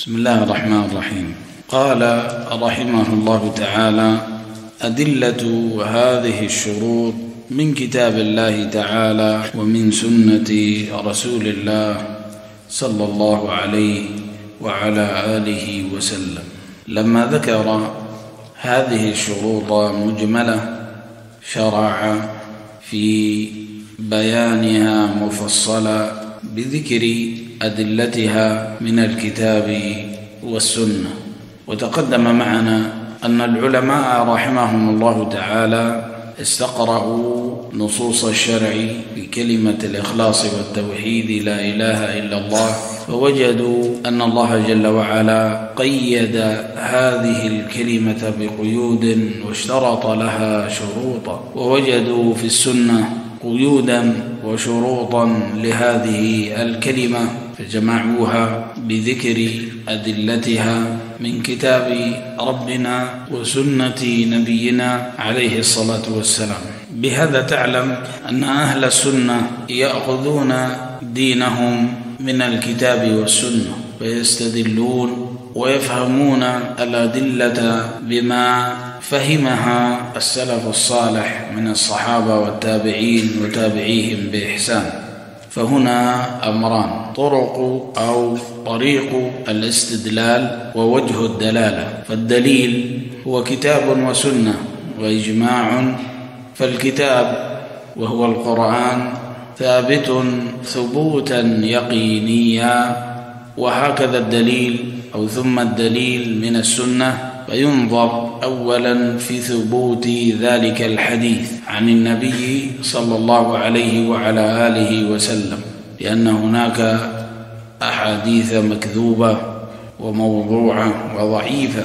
بسم الله الرحمن الرحيم. قال رحمه الله تعالى: أدلة هذه الشروط من كتاب الله تعالى ومن سنة رسول الله صلى الله عليه وعلى آله وسلم. لما ذكر هذه الشروط مجملة شرع في بيانها مفصلا بذكر أدلتها من الكتاب والسنة. وتقدم معنا أن العلماء رحمهم الله تعالى استقرأوا نصوص الشرع بكلمة الإخلاص والتوحيد لا إله إلا الله، فوجدوا أن الله جل وعلا قيد هذه الكلمة بقيود واشترط لها شروطا، ووجدوا في السنة قيودا وشروطا لهذه الكلمة فجمعوها بذكر أدلتها من كتاب ربنا وسنة نبينا عليه الصلاة والسلام. بهذا تعلم أن أهل السنة يأخذون دينهم من الكتاب والسنة ويستدلون ويفهمون الأدلة بما فهمها السلف الصالح من الصحابة والتابعين وتابعيهم بإحسان. فهنا أمران: طريق الاستدلال ووجه الدلالة. فالدليل هو كتاب وسنة وإجماع، فالكتاب وهو القرآن ثابت ثبوتا يقينيا، وهكذا الدليل أو ثم الدليل من السنة، فينظر أولا في ثبوت ذلك الحديث عن النبي صلى الله عليه وعلى آله وسلم، لأن هناك أحاديث مكذوبة وموضوعة وضعيفة،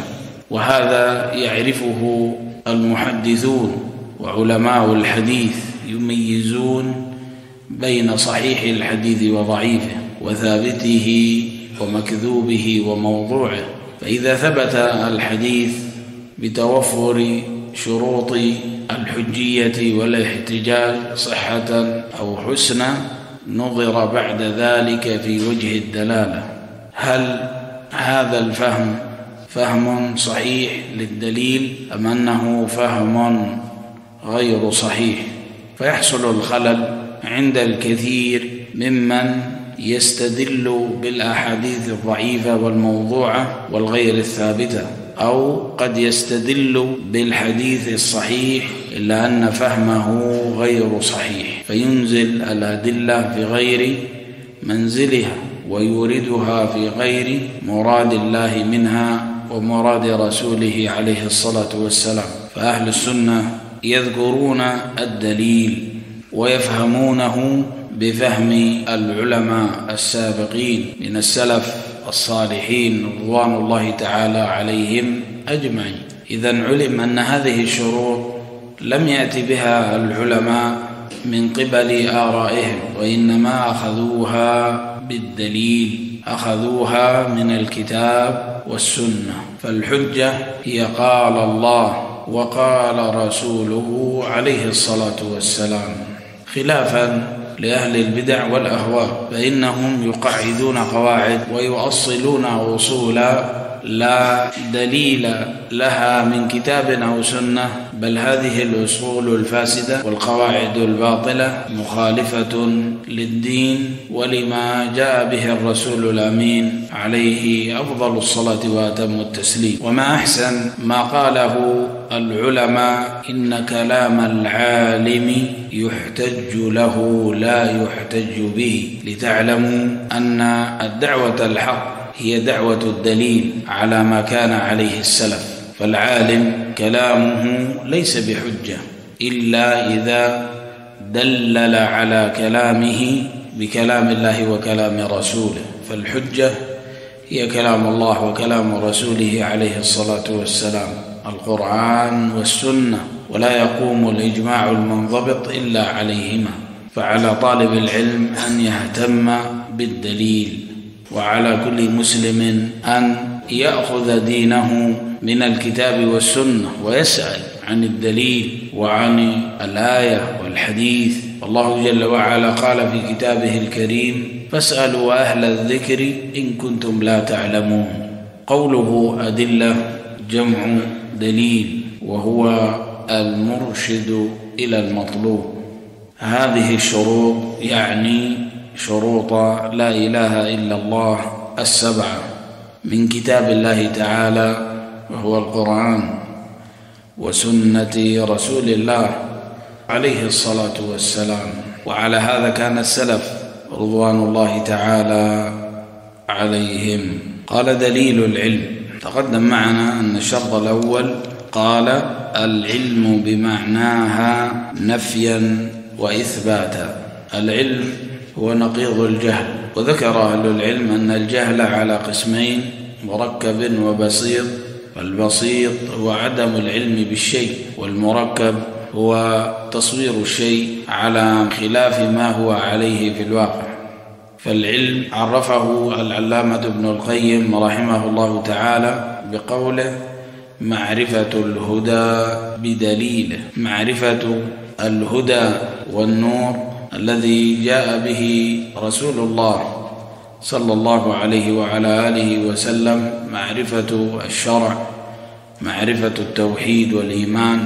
وهذا يعرفه المحدثون وعلماء الحديث، يميزون بين صحيح الحديث وضعيفه وثابته ومكذوبه وموضوعه. فإذا ثبت الحديث بتوفر شروط الحجية والاحتجاج صحة أو حسنا، نظر بعد ذلك في وجه الدلالة: هل هذا الفهم فهم صحيح للدليل أم أنه فهم غير صحيح؟ فيحصل الخلل عند الكثير ممن يستدل بالأحاديث الضعيفة والموضوعة والغير الثابتة، أو قد يستدل بالحديث الصحيح إلا أن فهمه غير صحيح، فينزل الأدلة في غير منزلها ويوردها في غير مراد الله منها ومراد رسوله عليه الصلاة والسلام. فأهل السنة يذكرون الدليل ويفهمونه بفهم العلماء السابقين من السلف الصالحين رضوان الله تعالى عليهم أجمعين. إذن علم أن هذه الشروط لم يأتي بها العلماء من قبل آرائهم، وإنما أخذوها بالدليل، أخذوها من الكتاب والسنة. فالحجة هي قال الله وقال رسوله عليه الصلاة والسلام، خلافا لأهل البدع والأهواء، فإنهم يقعدون قواعد ويؤصلون أصولا لا دليل لها من كتاب أو سنة، بل هذه الأصول الفاسدة والقواعد الباطلة مخالفة للدين ولما جاء به الرسول الأمين عليه أفضل الصلاة وأتم التسليم. وما أحسن ما قاله العلماء: إن كلام العالم يحتج له لا يحتج به، لتعلموا أن الدعوة الحق هي دعوة الدليل على ما كان عليه السلف. فالعالم كلامه ليس بحجة إلا إذا دلل على كلامه بكلام الله وكلام رسوله. فالحجة هي كلام الله وكلام رسوله عليه الصلاة والسلام، القرآن والسنة، ولا يقوم الإجماع المنضبط إلا عليهما. فعلى طالب العلم أن يهتم بالدليل، وعلى كل مسلم أن يأخذ دينه من الكتاب والسنة ويسأل عن الدليل وعن الآية والحديث. والله جل وعلا قال في كتابه الكريم: فاسألوا أهل الذكر إن كنتم لا تعلمون. قوله أدلة جمع دليل، وهو المرشد إلى المطلوب. هذه الشروط يعني شروط لا إله إلا الله السبعة من كتاب الله تعالى وهو القرآن، وسنة رسول الله عليه الصلاة والسلام. وعلى هذا كان السلف رضوان الله تعالى عليهم. قال دليل العلم. تقدم معنا أن الشرط الأول قال العلم بمعناها نفيا وإثباتا. العلم هو نقيض الجهل، وذكر أهل العلم أن الجهل على قسمين: مركب وبسيط. فالبسيط هو عدم العلم بالشيء، والمركب هو تصوير الشيء على خلاف ما هو عليه في الواقع. فالعلم عرفه العلامة ابن القيم رحمه الله تعالى بقوله: معرفة الهدى بدليله. معرفة الهدى والنور الذي جاء به رسول الله صلى الله عليه وعلى آله وسلم، معرفة الشرع، معرفة التوحيد والإيمان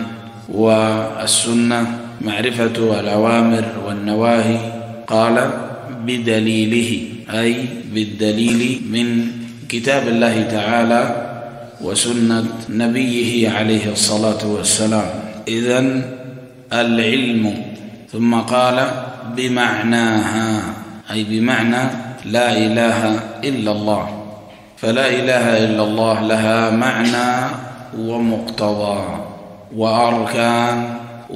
والسنة، معرفة الأوامر والنواهي. قال بدليله، أي بالدليل من كتاب الله تعالى وسنة نبيه عليه الصلاة والسلام. إذن العلم. ثم قال بمعناها، أي بمعنى لا إله إلا الله. فلا إله إلا الله لها معنى ومقتضى وأركان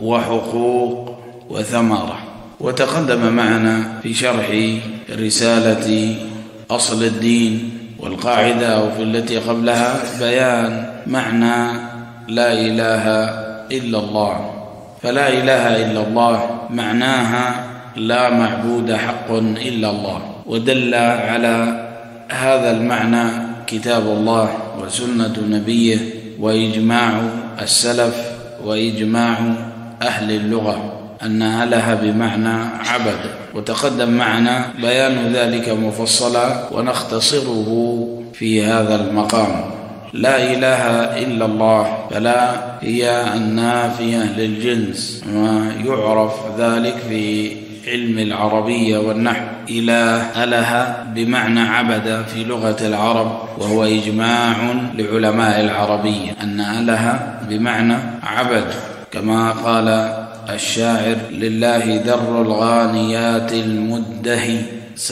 وحقوق وثمرة. وتقدم معنا في شرح رسالة أصل الدين والقاعدة أو في التي قبلها بيان معنى لا إله إلا الله. فلا إله إلا الله معناها لا معبود حق إلا الله، ودل على هذا المعنى كتاب الله وسنة نبيه وإجماع السلف وإجماع أهل اللغة أنها لها بمعنى عبد. وتقدم معنا بيان ذلك مفصلا ونختصره في هذا المقام. لا إله إلا الله، فلا هي النافية للجنس، ويعرف ذلك في علم العربية والنحو. إله بمعنى عبد في لغة العرب، وهو إجماع لعلماء العربية أن إله بمعنى عبد، كما قال الشاعر: لله در الغانيات المدهي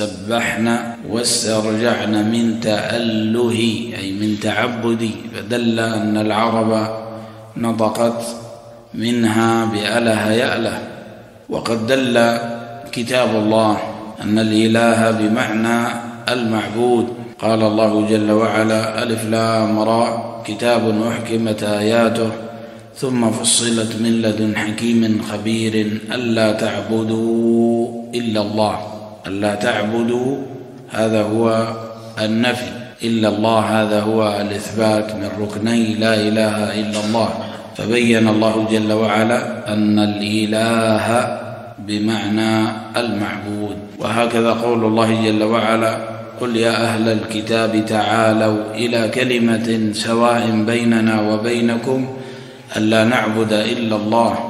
سبحنا واسترجعن من تأله، أي من تعبدي. فدل أن العرب نطقت منها بأله يأله. وقد دل كتاب الله أن الإله بمعنى المعبود. قال الله جل وعلا: ألف لام را كتاب أحكمت آياته ثم فصلت من لدن حكيم خبير ألا تعبدوا إلا الله. ألا تعبدوا هذا هو النفي، إلا الله هذا هو الإثبات من ركني لا إله إلا الله. فبين الله جل وعلا أن الإله بمعنى المعبود. وهكذا قول الله جل وعلا: قل يا أهل الكتاب تعالوا إلى كلمة سواء بيننا وبينكم ألا نعبد إلا الله.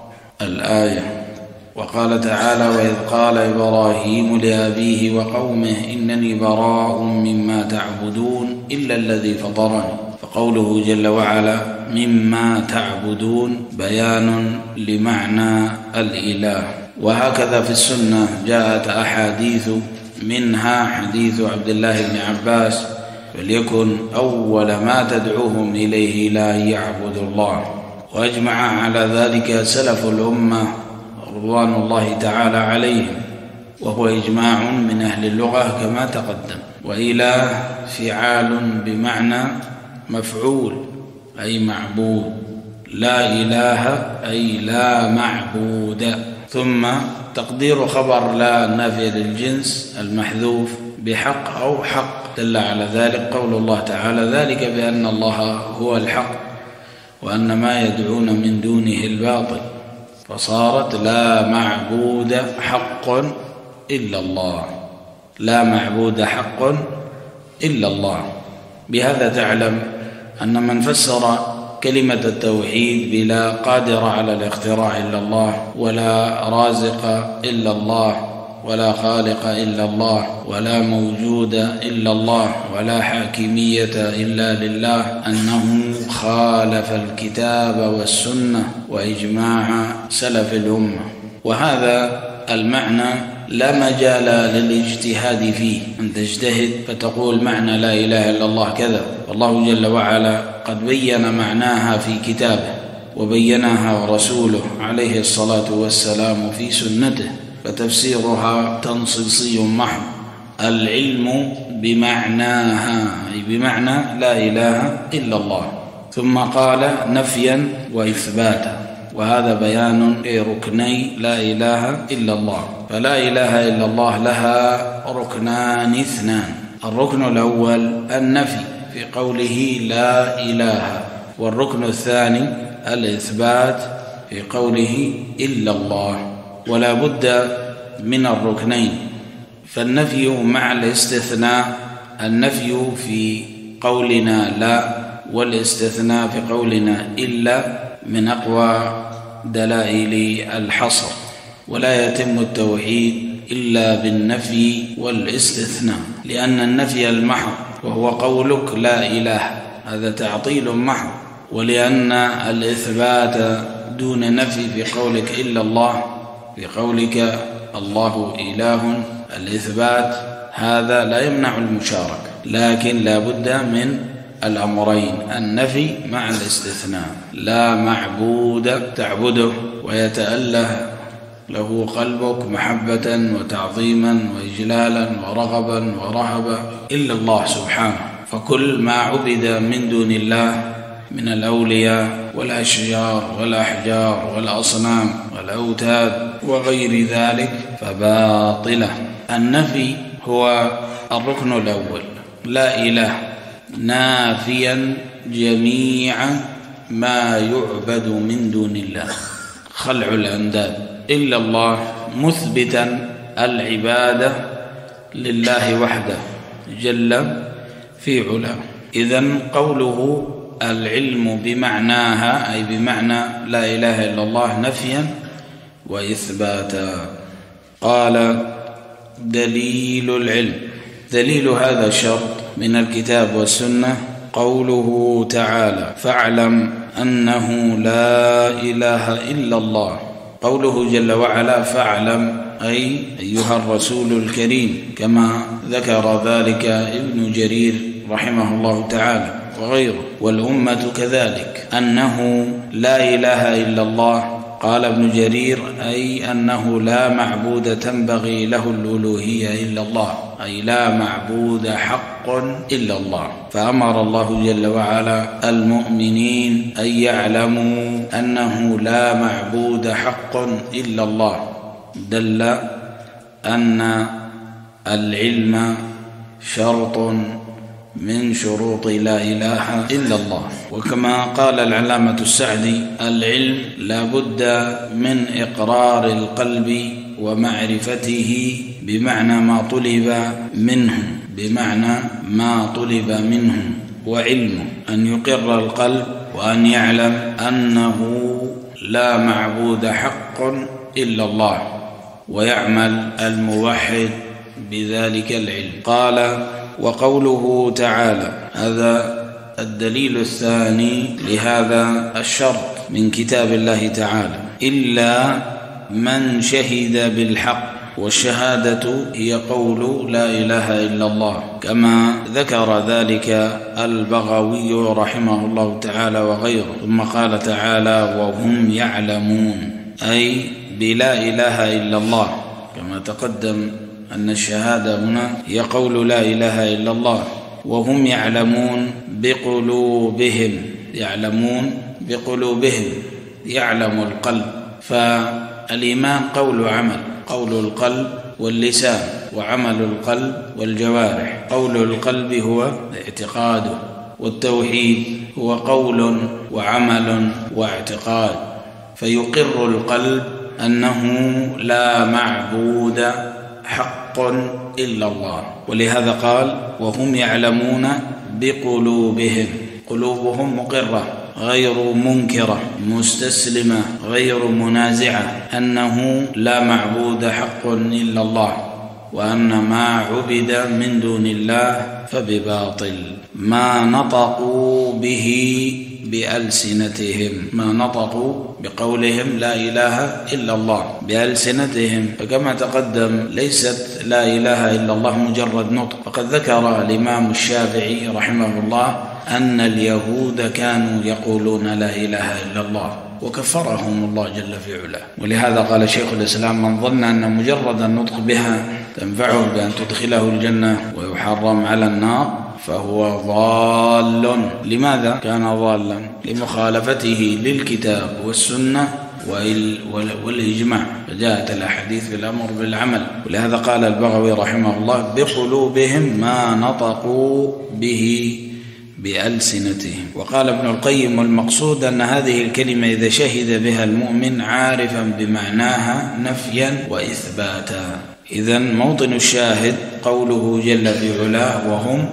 الآية. وقال تعالى: وإذ قال إبراهيم لأبيه وقومه إنني براء مما تعبدون إلا الذي فطرني. فقوله جل وعلا مما تعبدون بيان لمعنى الإله. وهكذا في السنة جاءت أحاديث، منها حديث عبد الله بن عباس: فليكن أول ما تدعوهم إليه لا يعبد الله. وأجمع على ذلك سلف الأمة رضوان الله تعالى عليهم، وهو إجماع من أهل اللغة كما تقدم. وإله فعال بمعنى مفعول أي معبود، لا إله أي لا معبود. ثم تقدير خبر لا النافية للجنس المحذوف بحق أو حق، دل على ذلك قول الله تعالى: ذلك بأن الله هو الحق وأن ما يدعون من دونه الباطل. فصارت لا معبود حق إلا الله، لا معبود حق إلا الله. بهذا تعلم أن من فسر كلمة التوحيد بلا قادر على الاختراع إلا الله، ولا رازق إلا الله، ولا خالق إلا الله، ولا موجود إلا الله، ولا حاكمية إلا لله، أنه خالف الكتاب والسنة وإجماع سلف الأمة. وهذا المعنى لا مجال للاجتهاد فيه، أن تجتهد فتقول معنى لا إله إلا الله كذا، والله جل وعلا قد بين معناها في كتابه، وبينها رسوله عليه الصلاة والسلام في سنته، فتفسيرها تنصيصي محض. العلم بمعناها، أي بمعنى لا إله إلا الله. ثم قال نفيا وإثباتا، وهذا بيان لركني لا إله إلا الله. فلا إله إلا الله لها ركنان اثنان: الركن الأول النفي في قوله لا إله، والركن الثاني الإثبات في قوله إلا الله. ولا بد من الركنين، فالنفي مع الاستثناء، النفي في قولنا لا والاستثناء في قولنا إلا من أقوى دلائل الحصر. ولا يتم التوحيد إلا بالنفي والاستثناء، لأن النفي المحض وهو قولك لا إله هذا تعطيل محض، ولأن الإثبات دون نفي في قولك إلا الله، في قولك الله إله، الإثبات هذا لا يمنع المشاركة، لكن لا بد من الأمرين: النفي مع الاستثناء. لا معبود تعبده ويتأله له قلبك محبة وتعظيما وإجلالا ورغبا ورهبا إلا الله سبحانه، فكل ما عبد من دون الله من الأولياء والأشجار والأحجار والأصنام والأوتاد وغير ذلك فباطلة. النفي هو الركن الأول، لا إله، نافيا جميع ما يعبد من دون الله، خلع الأنداد، إلا الله، مثبتا العبادة لله وحده جل في علاه. إذن قوله العلم بمعناها، أي بمعنى لا إله إلا الله، نفيا وإثباتا. قال دليل العلم. دليل هذا شرط من الكتاب والسنة قوله تعالى: فاعلم أنه لا إله إلا الله. قوله جل وعلا فاعلم، أي أيها الرسول الكريم، كما ذكر ذلك ابن جرير رحمه الله تعالى وغيره، والأمة كذلك، أنه لا إله إلا الله. قال ابن جرير: أي أنه لا معبود تنبغي له الألوهية إلا الله، أي لا معبود حق إلا الله. فأمر الله جل وعلا المؤمنين أن يعلموا أنه لا معبود حق إلا الله، دل أن العلم شرط من شروط لا إله إلا الله. وكما قال العلامة السعدي: العلم لا بد من إقرار القلب ومعرفته بمعنى ما طلب منه، بمعنى ما طلب منه، وعلمه أن يقر القلب وأن يعلم أنه لا معبود حق إلا الله، ويعمل الموحد بذلك العلم. قال: وقوله تعالى، هذا الدليل الثاني لهذا الشرط من كتاب الله تعالى: إلا من شهد بالحق. والشهادة هي قول لا إله إلا الله، كما ذكر ذلك البغوي رحمه الله تعالى وغيره. ثم قال تعالى: وهم يعلمون، أي بلا إله إلا الله، كما تقدم أن الشهادة هنا هي قول لا إله إلا الله. وهم يعلمون بقلوبهم، يعلمون بقلوبهم، يعلم القلب. فالإيمان قول عمل، قول القلب واللسان، وعمل القلب والجوارح. قول القلب هو اعتقاده، والتوحيد هو قول وعمل واعتقاد. فيقر القلب أنه لا معبود حق إلا الله، ولهذا قال: وهم يعلمون بقلوبهم، قلوبهم مقرة غير منكرة مستسلمة غير منازعة أنه لا معبود حق إلا الله، وأن ما عبد من دون الله فبباطل. ما نطقوا به بألسنتهم، ما نطقوا بقولهم لا إله إلا الله بألسنتهم، فكما تقدم ليست لا إله إلا الله مجرد نطق. فقد ذكر الإمام الشافعي رحمه الله أن اليهود كانوا يقولون لا إله إلا الله وكفرهم الله جل في علاه، ولهذا قال شيخ الإسلام: من ظن أن مجرد النطق بها تنفعه بأن تدخله الجنة ويحرم على النار فهو ضال. لماذا كان ضالا؟ لمخالفته للكتاب والسنة والإجماع، فجاءت الأحاديث بالأمر بالعمل. ولهذا قال البغوي رحمه الله: بقلوبهم ما نطقوا به بألسنتهم. وقال ابن القيم: والمقصود أن هذه الكلمة إذا شهد بها المؤمن عارفا بمعناها نفيا وإثباتا. إذن موطن الشاهد قوله جل في علاه: وهم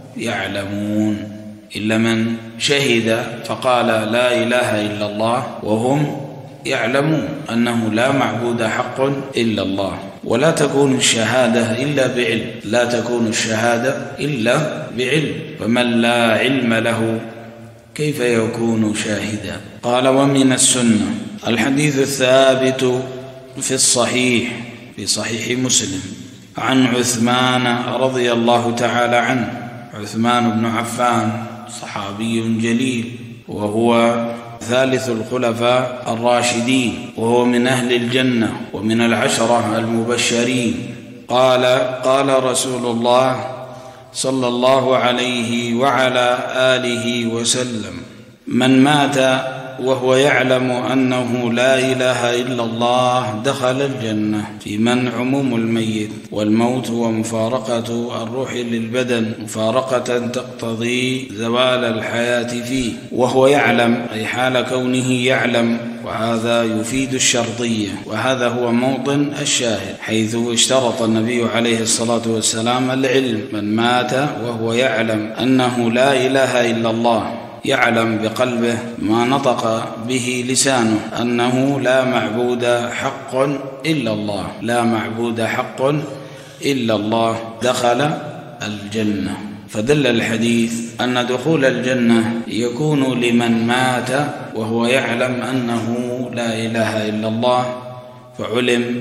يعلمون. إلا من شهد فقال لا إله إلا الله وهم يعلمون أنه لا معبود حق إلا الله. ولا تكون الشهادة إلا بعلم، لا تكون الشهادة إلا بعلم، فمن لا علم له كيف يكون شاهدا؟ قال: ومن السنة الحديث الثابت في الصحيح، في صحيح مسلم، عن عثمان رضي الله تعالى عنه. عثمان بن عفان صحابي جليل، وهو ثالث الخلفاء الراشدين، وهو من أهل الجنة ومن العشرة المبشرين. قال: قال رسول الله صلى الله عليه وعلى آله وسلم: من مات وهو يعلم أنه لا إله إلا الله دخل الجنة. في من عموم الميت، والموت هو مفارقة الروح للبدن مفارقة تقتضي زوال الحياة فيه، وهو يعلم أي حال كونه يعلم، وهذا يفيد الشرطية، وهذا هو موطن الشاهد، حيث اشترط النبي عليه الصلاة والسلام العلم. من مات وهو يعلم أنه لا إله إلا الله، يعلم بقلبه ما نطق به لسانه أنه لا معبود حق إلا الله، لا معبود حق إلا الله، دخل الجنة. فدل الحديث أن دخول الجنة يكون لمن مات وهو يعلم أنه لا إله إلا الله، فعلم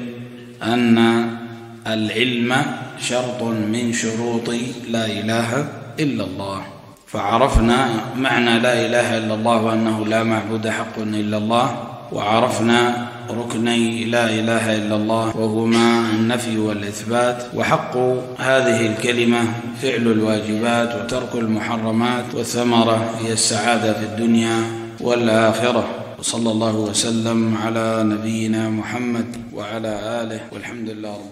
أن العلم شرط من شروط لا إله إلا الله. فعرفنا معنى لا إله إلا الله وأنه لا معبود حق إلا الله، وعرفنا ركني لا إله إلا الله وهما النفي والإثبات. وحق هذه الكلمة فعل الواجبات وترك المحرمات، والثمرة هي السعادة في الدنيا والآخرة. وصلى الله وسلم على نبينا محمد وعلى آله، والحمد لله رب